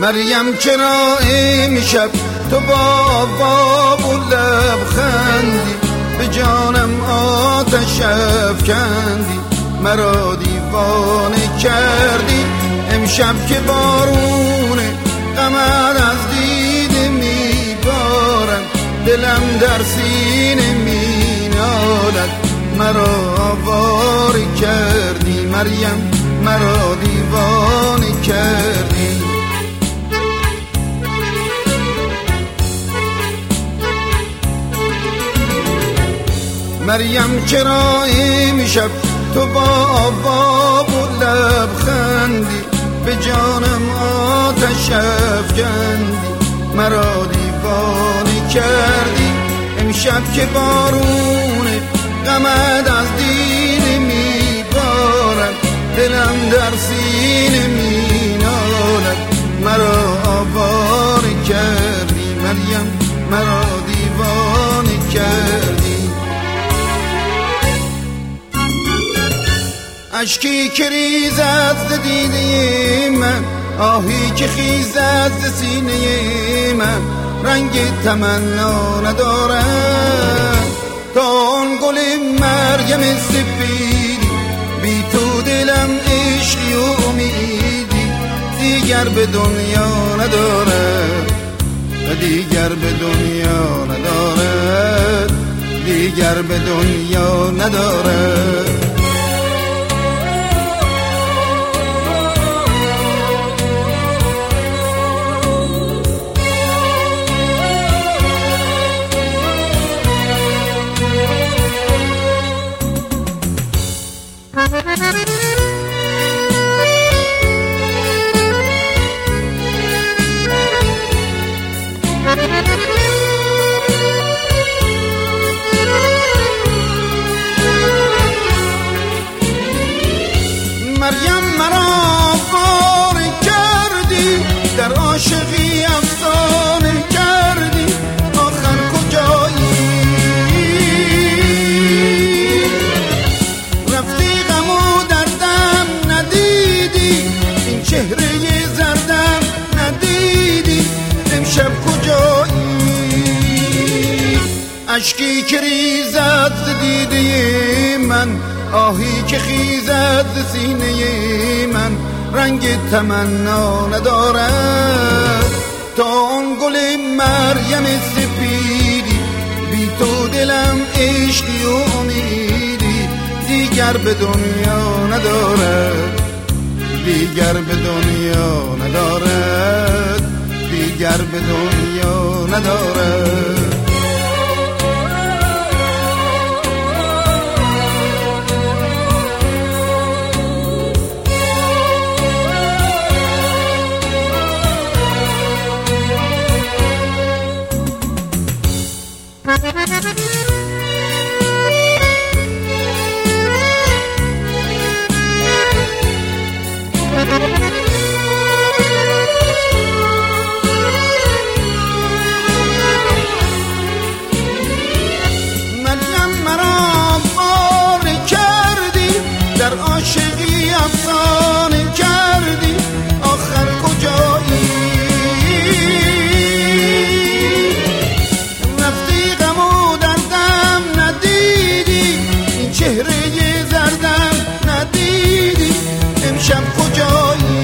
مریم چرا امشب تو با باب و لبخندی به جانم آتش افکندی، مرا دیوانه کردی. امشب که بارونه غمت از دیده میبارم، دلم در سینه مینالد، مرا آواره کردی. مریم مرا دیوانه کردی. مریم چرا امشب تو با باب و لبخندی به جانم آتش افکندی، مرا دیوانه کردی. امشب که بارونه غمت از دیده میبارد، دلم در سینه مینالد، مرا آواره کردی. مریم مرا دیوانه کردی. اشکی که ریزد ز دیده من، آهی که خیزد ز سینه من، رنگ تمنا ندارد تا آن گل مریم سپیدی. بی تو دلم عشقی و امیدی دیگر به دنیا ندارد، دیگر به دنیا ندارد، دیگر به دنیا ندارد. مریم مرا واره کردی، در عاشقی افسانه کردی، آخر کجایی؟ رفتی غم و دردم ندیدی، این چهره زردم ندیدی، امشب کجایی؟ اشکی که ریزد ز دیده من، آهی که خیزد ز سینه من، رنگ تمنا ندارد تا آن گل مریم سپیدی. بی تو دلم عشقی و امیدی دیگر به دنیا ندارد، دیگر به دنیا ندارد، دیگر به دنیا ندارد. مریم مرا واره کردی، در عاشقی افسانه کردی، آخر کجایی؟ رفتی غم و دردم ندیدی، این چهره زردم ندیدی، امشب کجایی؟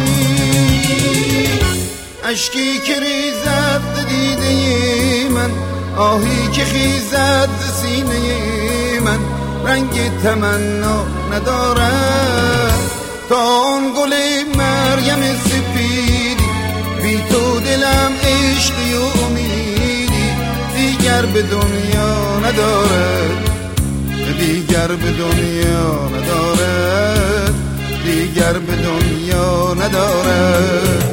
اشکی که ریزد دیده من، آهی که خیزد سینه من، رنگ تمنا ندارد تا آن گل مریم سپیدی. بی تو دلم عشقی و امیدی دیگر به دنیا ندارد، دیگر به دنیا ندارد، دیگر به دنیا ندارد.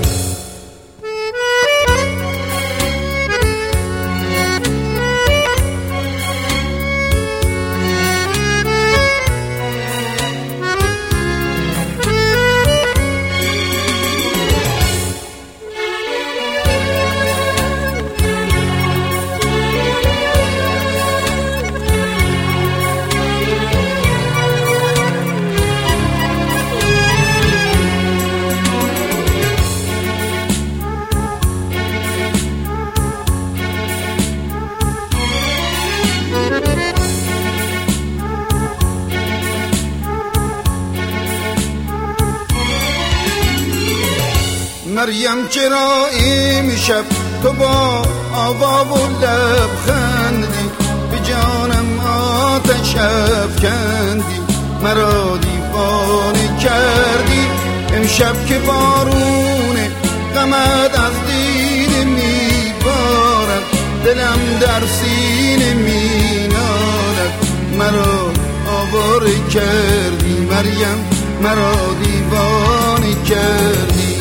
مریم چرا امشب تو با آوا و لبخندی به جانم آتش افکندی، مرا دیوانه کردی. امشب که بارون غمت از دیده میبارد، دلم در سینه مینالد، مرا آواره کردی مریم، مرا دیوانه کردی.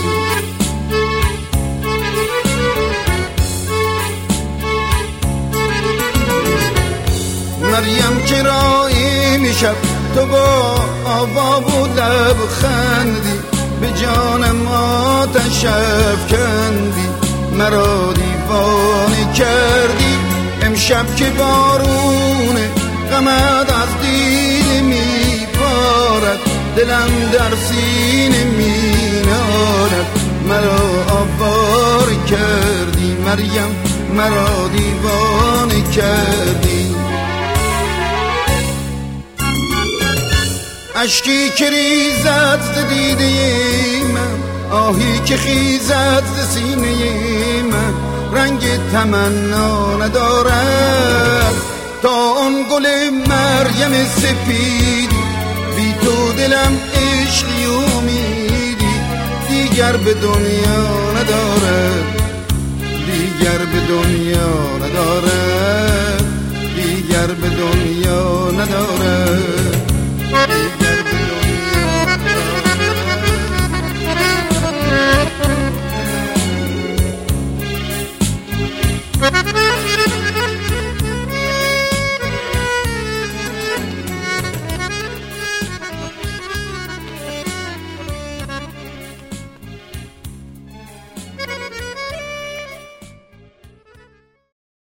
مریم چرا امشب تو با آوا و لبخندی به جانم آتش افکندی، مرا دیوانه کردی. امشب که بارون غمت از دیده میبارد، دلم در سینه مینالد، مرا آواره کردی مریم، مرا دیوانه کردی. اشکی که ریزد ز دیده من، آهی که خیزد ز سینه من، رنگ تمنا ندارد تا آن گل مریم سپیدی. بی تو دلم عشقی امیدی دیگر به دنیا ندارد، دیگر به دنیا ندارد، دیگر به دنیا ندارد.